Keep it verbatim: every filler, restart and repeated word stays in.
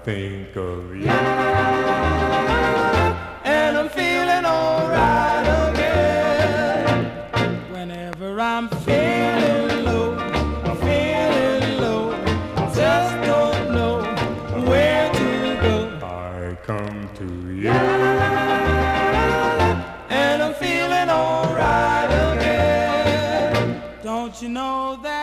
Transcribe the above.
think of you. And I'm feeling alright again. Whenever I'm feeling low, I'm feeling low, just don't know where to go. I come to you. And I'm feeling alright again. Don't you know that